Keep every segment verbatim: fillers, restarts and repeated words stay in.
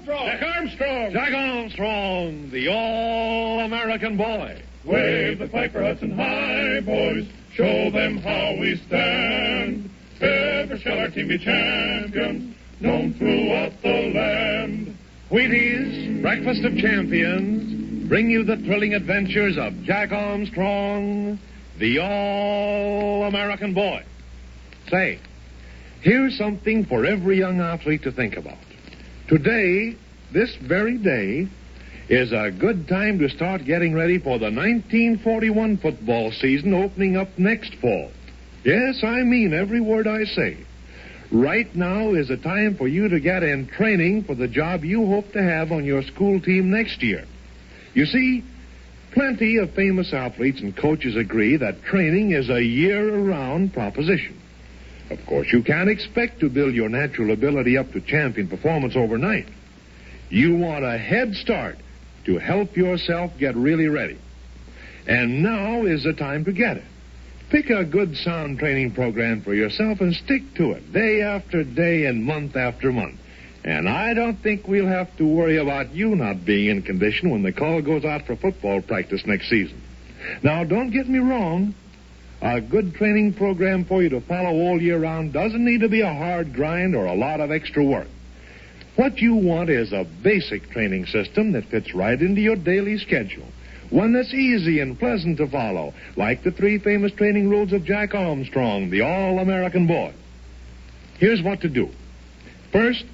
Armstrong! Jack Armstrong! Jack Armstrong, the all-American boy. Wave the flag for Hudson High, boys. Show them how we stand. Ever shall our team be champions, known throughout the land. Wheaties, Breakfast of Champions, bring you the thrilling adventures of Jack Armstrong, the all-American boy. Say, here's something for every young athlete to think about. Today, this very day, is a good time to start getting ready for the nineteen forty-one football season opening up next fall. Yes, I mean every word I say. Right now is a time for you to get in training for the job you hope to have on your school team next year. You see, plenty of famous athletes and coaches agree that training is a year-round proposition. Of course, you can't expect to build your natural ability up to champion performance overnight. You want a head start to help yourself get really ready. And now is the time to get it. Pick a good sound training program for yourself and stick to it day after day and month after month. And I don't think we'll have to worry about you not being in condition when the call goes out for football practice next season. Now, don't get me wrong. A good training program for you to follow all year round doesn't need to be a hard grind or a lot of extra work. What you want is a basic training system that fits right into your daily schedule. One that's easy and pleasant to follow, like the three famous training rules of Jack Armstrong, the all-American boy. Here's what to do. First,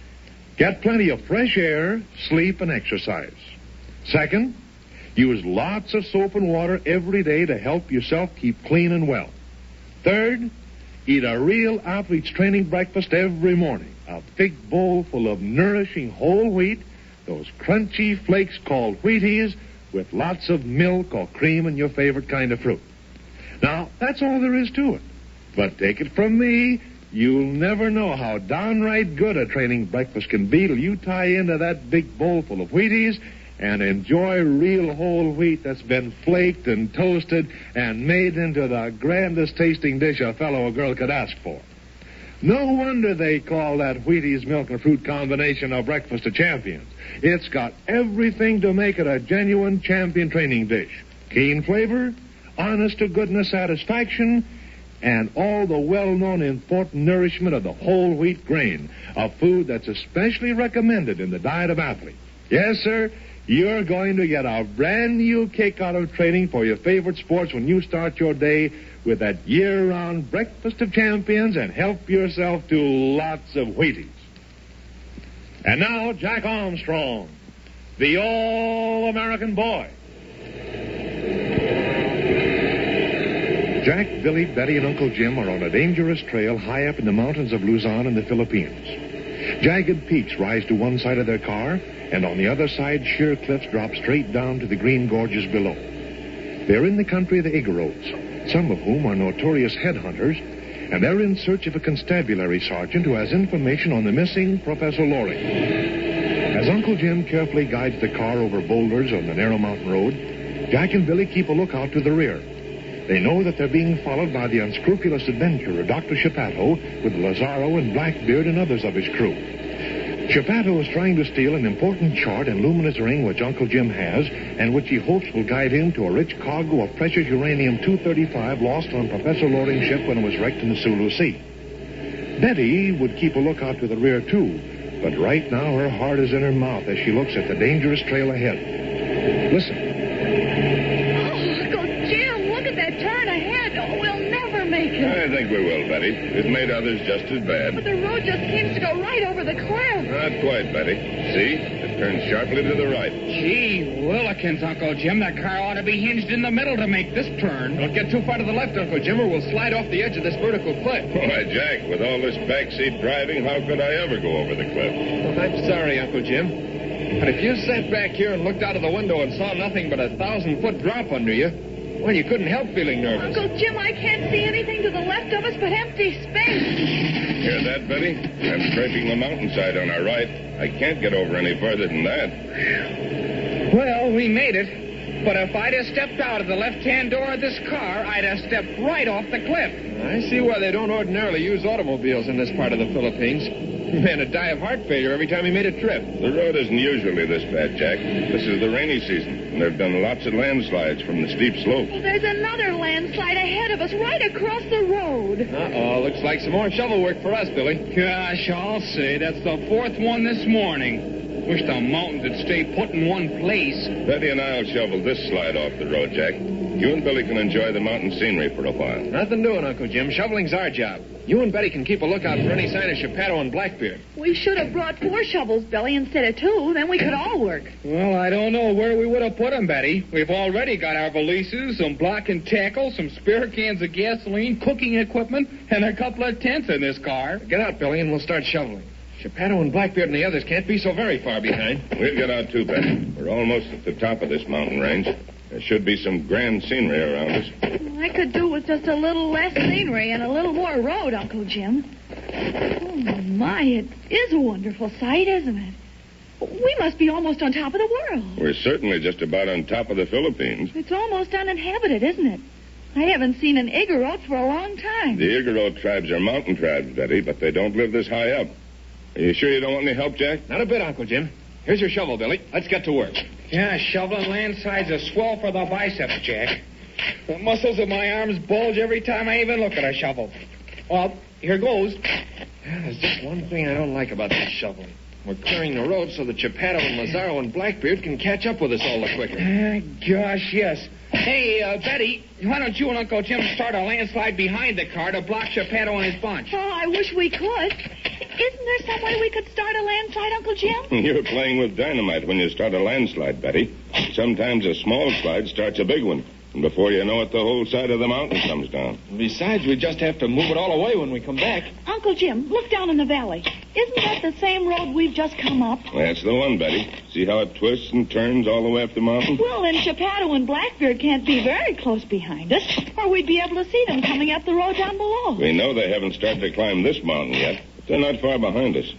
get plenty of fresh air, sleep, and exercise. Second, use lots of soap and water every day to help yourself keep clean and well. Third, eat a real athlete's training breakfast every morning. A big bowl full of nourishing whole wheat, those crunchy flakes called Wheaties, with lots of milk or cream and your favorite kind of fruit. Now, that's all there is to it. But take it from me, you'll never know how downright good a training breakfast can be till you tie into that big bowl full of Wheaties and enjoy real whole wheat that's been flaked and toasted and made into the grandest tasting dish a fellow or girl could ask for. No wonder they call that Wheaties milk and fruit combination a breakfast of champions. It's got everything to make it a genuine champion training dish. Keen flavor, honest-to-goodness satisfaction, and all the well-known important nourishment of the whole wheat grain, a food that's especially recommended in the diet of athletes. Yes, sir, you're going to get a brand new kick out of training for your favorite sports when you start your day with that year-round breakfast of champions and help yourself to lots of Wheaties. And now, Jack Armstrong, the all-American boy. Jack, Billy, Betty, and Uncle Jim are on a dangerous trail high up in the mountains of Luzon in the Philippines. Jagged peaks rise to one side of their car, and on the other side, sheer cliffs drop straight down to the green gorges below. They're in the country of the Igorots, some of whom are notorious headhunters, and they're in search of a constabulary sergeant who has information on the missing Professor Loring. As Uncle Jim carefully guides the car over boulders on the narrow mountain road, Jack and Billy keep a lookout to the rear. They know that they're being followed by the unscrupulous adventurer, Doctor Shepato, with Lazaro and Blackbeard and others of his crew. Shepato is trying to steal an important chart and luminous ring which Uncle Jim has, and which he hopes will guide him to a rich cargo of precious uranium two thirty-five lost on Professor Loring's ship when it was wrecked in the Sulu Sea. Betty would keep a lookout to the rear, too, but right now her heart is in her mouth as she looks at the dangerous trail ahead. Listen. I think we will, Betty. We've made others just as bad. But the road just seems to go right over the cliff. Not quite, Betty. See? It turns sharply to the right. Gee willikins, Uncle Jim. That car ought to be hinged in the middle to make this turn. Don't get too far to the left, Uncle Jim, or we'll slide off the edge of this vertical cliff. Why, Jack, with all this backseat driving, how could I ever go over the cliff? Well, I'm sorry, Uncle Jim. But if you sat back here and looked out of the window and saw nothing but a thousand-foot drop under you, well, you couldn't help feeling nervous. Uncle Jim, I can't see anything to the left of us but empty space. Hear that, Betty? I'm scraping the mountainside on our right. I can't get over any further than that. Well, we made it. But if I'd have stepped out of the left-hand door of this car, I'd have stepped right off the cliff. I see why they don't ordinarily use automobiles in this part of the Philippines. Man would die of heart failure every time he made a trip. The road isn't usually this bad, Jack. This is the rainy season, and there have been lots of landslides from the steep slopes. Well, there's another landslide ahead of us, right across the road. Uh-oh, looks like some more shovel work for us, Billy. Gosh, I'll say, that's the fourth one this morning. Wish the mountains would stay put in one place. Betty and I'll shovel this slide off the road, Jack. You and Billy can enjoy the mountain scenery for a while. Nothing doing, Uncle Jim. Shoveling's our job. You and Betty can keep a lookout for any sign of Geppetto and Blackbeard. We should have brought four shovels, Billy, instead of two. Then we could all work. Well, I don't know where we would have put them, Betty. We've already got our valises, some block and tackle, some spare cans of gasoline, cooking equipment, and a couple of tents in this car. Get out, Billy, and we'll start shoveling. Geppetto and Blackbeard and the others can't be so very far behind. We'll get out too, Betty. We're almost at the top of this mountain range. There should be some grand scenery around us. Well, I could do with just a little less scenery and a little more road, Uncle Jim. Oh, my, it is a wonderful sight, isn't it? We must be almost on top of the world. We're certainly just about on top of the Philippines. It's almost uninhabited, isn't it? I haven't seen an Igorot for a long time. The Igorot tribes are mountain tribes, Betty, but they don't live this high up. Are you sure you don't want any help, Jack? Not a bit, Uncle Jim. Here's your shovel, Billy. Let's get to work. Yeah, shoveling landslides are swell for the biceps, Jack. The muscles of my arms bulge every time I even look at a shovel. Well, here goes. Yeah, there's just one thing I don't like about this shoveling. We're clearing the road so that Geppetto and Lazaro and Blackbeard can catch up with us all the quicker. Uh, gosh, yes. Hey, uh, Betty, why don't you and Uncle Jim start a landslide behind the car to block Geppetto and his bunch? Oh, I wish we could. Isn't there some way we could start a landslide, Uncle Jim? You're playing with dynamite when you start a landslide, Betty. Sometimes a small slide starts a big one. And before you know it, the whole side of the mountain comes down. Besides, we just have to move it all away when we come back. Uncle Jim, look down in the valley. Isn't that the same road we've just come up? That's the one, Betty. See how it twists and turns all the way up the mountain? Well, then Geppetto and Blackbeard can't be very close behind us, or we'd be able to see them coming up the road down below. We know they haven't started to climb this mountain yet, but they're not far behind us.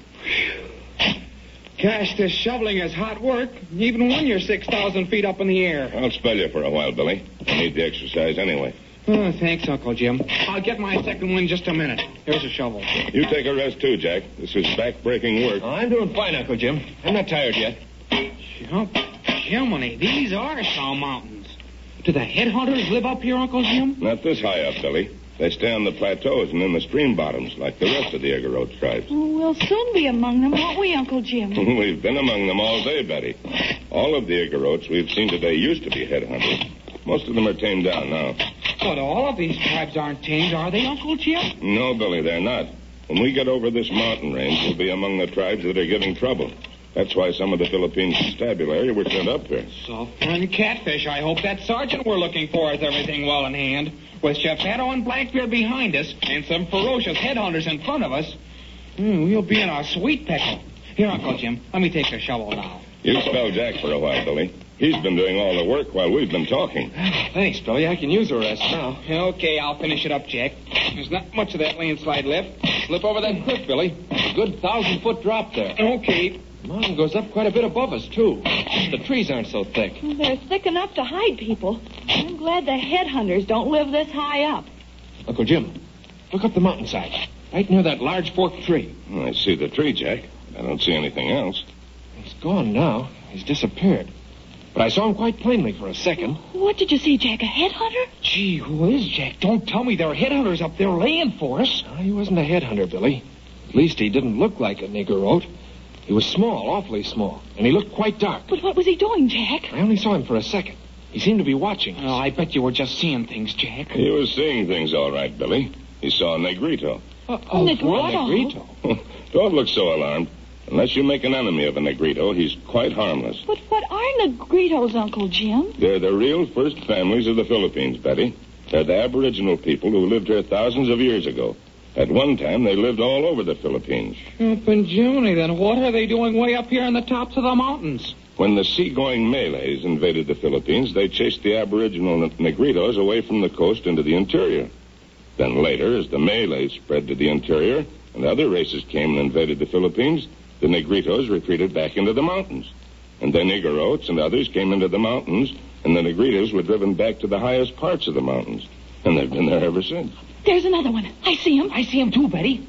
Gosh, this shoveling is hot work, even when you're six thousand feet up in the air. I'll spell you for a while, Billy. I need the exercise anyway. Oh, thanks, Uncle Jim. I'll get my second one in just a minute. Here's a shovel. You take a rest, too, Jack. This is back-breaking work. Oh, I'm doing fine, Uncle Jim. I'm not tired yet. Jump. Jiminy, these are some mountains. Do the headhunters live up here, Uncle Jim? Not this high up, Billy. They stay on the plateaus and in the stream bottoms, like the rest of the Igorot tribes. Oh, we'll soon be among them, won't we, Uncle Jim? We've been among them all day, Betty. All of the Igorots we've seen today used to be headhunters. Most of them are tamed down now. But all of these tribes aren't tamed, are they, Uncle Jim? No, Billy, they're not. When we get over this mountain range, we'll be among the tribes that are giving trouble. That's why some of the Philippine constabulary were sent up here. Sulphur and catfish. I hope that sergeant we're looking for has everything well in hand. With Geppetto and Blackbeard behind us and some ferocious headhunters in front of us, mm, we'll be in a sweet pickle. Here, Uncle Jim, let me take the shovel now. You spell Jack for a while, Billy. He's been doing all the work while we've been talking. Thanks, Billy. I can use a rest now. Okay, I'll finish it up, Jack. There's not much of that landslide left. Slip over that cliff, Billy. A good thousand-foot drop there. Okay. The mountain goes up quite a bit above us, too. The trees aren't so thick. Well, they're thick enough to hide people. I'm glad the headhunters don't live this high up. Uncle Jim, look up the mountainside. Right near that large forked tree. Oh, I see the tree, Jack. I don't see anything else. It's gone now. He's disappeared. But I saw him quite plainly for a second. What did you see, Jack? A headhunter? Gee, who is Jack? Don't tell me there are headhunters up there laying for us. No, he wasn't a headhunter, Billy. At least he didn't look like a Igorot. He was small, awfully small, and he looked quite dark. But what was he doing, Jack? I only saw him for a second. He seemed to be watching us. Oh, I bet you were just seeing things, Jack. He was seeing things all right, Billy. He saw a Negrito. Uh, Oh, a Negrito. Negrito. Don't look so alarmed. Unless you make an enemy of a Negrito, he's quite harmless. But what are Negritos, Uncle Jim? They're the real first families of the Philippines, Betty. They're the Aboriginal people who lived here thousands of years ago. At one time, they lived all over the Philippines. Up in Jiminy, then what are they doing way up here on the tops of the mountains? When the seagoing Malays invaded the Philippines, they chased the Aboriginal Negritos away from the coast into the interior. Then later, as the Malays spread to the interior and other races came and invaded the Philippines, the Negritos retreated back into the mountains. And then Igorots and others came into the mountains, and the Negritos were driven back to the highest parts of the mountains. And they've been there ever since. There's another one. I see him. I see him too, Betty.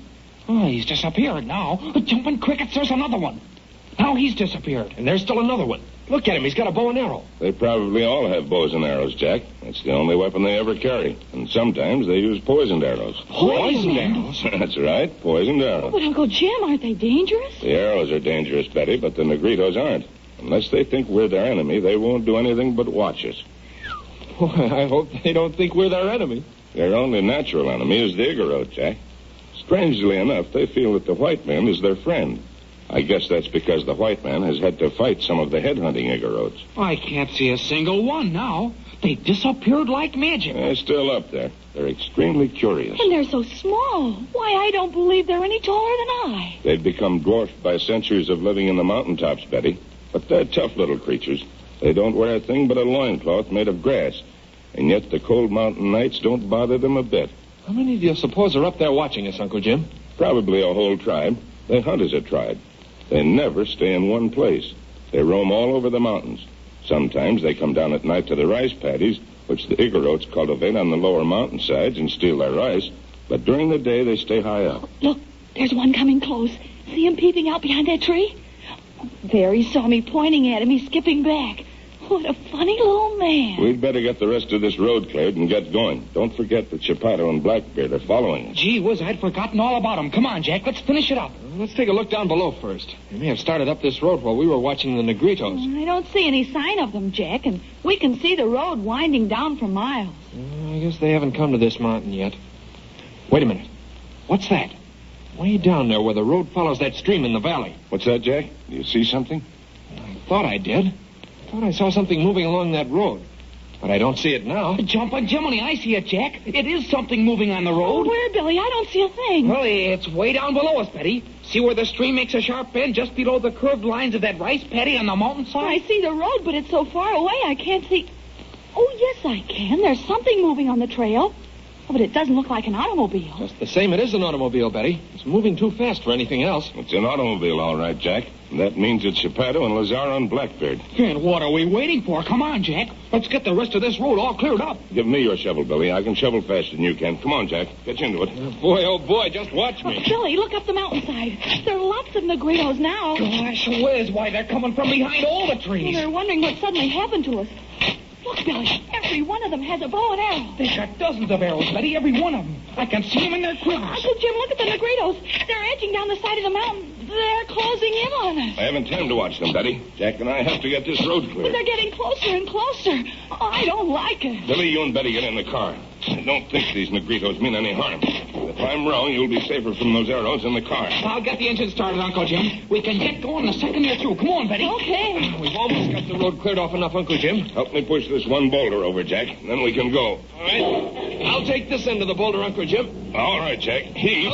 Oh, he's disappeared now. Jumping crickets, there's another one. Now he's disappeared. And there's still another one. Look at him. He's got a bow and arrow. They probably all have bows and arrows, Jack. It's the only weapon they ever carry. And sometimes they use poisoned arrows. Poisoned arrows? That's right, poisoned arrows. But, Uncle Jim, aren't they dangerous? The arrows are dangerous, Betty, but the Negritos aren't. Unless they think we're their enemy, they won't do anything but watch us. Well, I hope they don't think we're their enemy. Their only natural enemy is the Igorot, Jack. Strangely enough, they feel that the white man is their friend. I guess that's because the white man has had to fight some of the headhunting Igorots. I can't see a single one now. They disappeared like magic. They're still up there. They're extremely curious. And they're so small. Why, I don't believe they're any taller than I. They've become dwarfed by centuries of living in the mountaintops, Betty. But they're tough little creatures. They don't wear a thing but a loincloth made of grass. And yet the cold mountain nights don't bother them a bit. How many do you suppose are up there watching us, Uncle Jim? Probably a whole tribe. They hunt as a tribe. They never stay in one place. They roam all over the mountains. Sometimes they come down at night to the rice paddies, which the Igorots cultivate on the lower mountainsides, and steal their rice. But during the day, they stay high up. Look, there's one coming close. See him peeping out behind that tree? There, he saw me pointing at him. He's skipping back. What a funny little man. We'd better get the rest of this road cleared and get going. Don't forget that Chapato and Blackbeard are following us. Gee whiz, I'd forgotten all about them. Come on, Jack, let's finish it up. Well, let's take a look down below first. They may have started up this road while we were watching the Negritos. I don't see any sign of them, Jack, and we can see the road winding down for miles. Uh, I guess they haven't come to this mountain yet. Wait a minute. What's that? Way down there where the road follows that stream in the valley. What's that, Jack? Do you see something? I thought I did. I thought I saw something moving along that road. But I don't see it now. Jumping Jiminy, I see it, Jack. It is something moving on the Oh, road. where, Billy? I don't see a thing. Well, it's way down below us, Betty. See where the stream makes a sharp bend just below the curved lines of that rice paddy on the mountainside? I see the road, but it's so far away I can't see. Oh, yes, I can. There's something moving on the trail. Oh, but it doesn't look like an automobile. Just the same, it is an automobile, Betty. It's moving too fast for anything else. It's an automobile, all right, Jack. And that means it's Chapato and Lazaro and Blackbeard. And what are we waiting for? Come on, Jack. Let's get the rest of this road all cleared up. Give me your shovel, Billy. I can shovel faster than you can. Come on, Jack. Get into it. Boy, oh boy, just watch me. Oh, Billy, look up the mountainside. There are lots of Negritos now. Gosh whiz, why, they're coming from behind all the Well, trees. they're wondering what suddenly happened to us. Look, Billy, every one of them has a bow and arrow. They've got dozens of arrows, Betty, every one of them. I can see them in their quivers. Uncle Jim, look at the Negritos. They're edging down the side of the mountain. They're closing in on us. I haven't time to watch them, Betty. Jack and I have to get this road But cleared. they're getting closer and closer. Oh, I don't like it. Billy, you and Betty get in the car. I don't think these Negritos mean any harm. If I'm wrong, you'll be safer from those arrows in the car. I'll get the engine started, Uncle Jim. We can get going the second you're through. Come on, Betty. Okay. We've almost got the road cleared off enough, Uncle Jim. Help me push this one boulder over, Jack, and then we can go. All right. I'll take this end of the boulder, Uncle Jim. All right, Jack. Heave.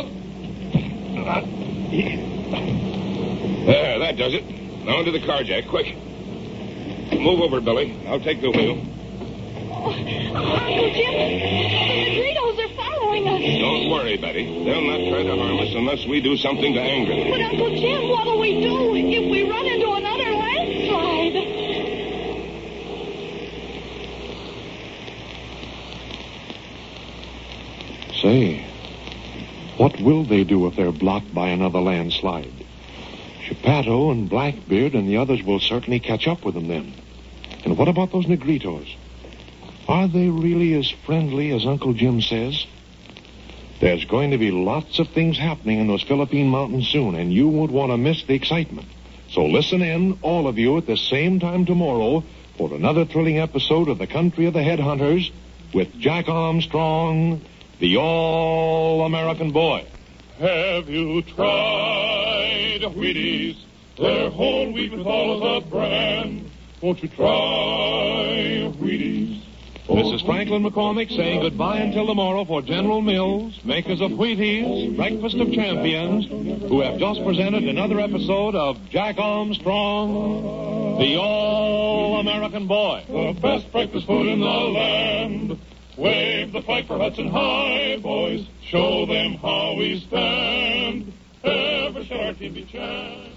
Uh, There, that does it. Now into the car, Jack, quick. Move over, Billy. I'll take the wheel. Oh, Uncle Jim, the Negritos are following us. Don't worry, Betty. They'll not try to harm us unless we do something to anger them. But, Uncle Jim, what'll we do if we run into another landslide? Say, what will they do if they're blocked by another landslide? Chapato and Blackbeard and the others will certainly catch up with them then. And what about those Negritos? Are they really as friendly as Uncle Jim says? There's going to be lots of things happening in those Philippine mountains soon, and you won't want to miss the excitement. So listen in, all of you, at the same time tomorrow for another thrilling episode of The Country of the Headhunters with Jack Armstrong, the All-American Boy. Have you tried Wheaties? They're whole wheat with all of the bran. Won't you try Wheaties? This is Franklin McCormick saying goodbye until tomorrow for General Mills, makers of Wheaties, Breakfast of Champions, who have just presented another episode of Jack Armstrong, the All-American Boy. The best breakfast food in the land. Wave the flag for Hudson High, boys. Show them how we stand. Ever shall our team be champions.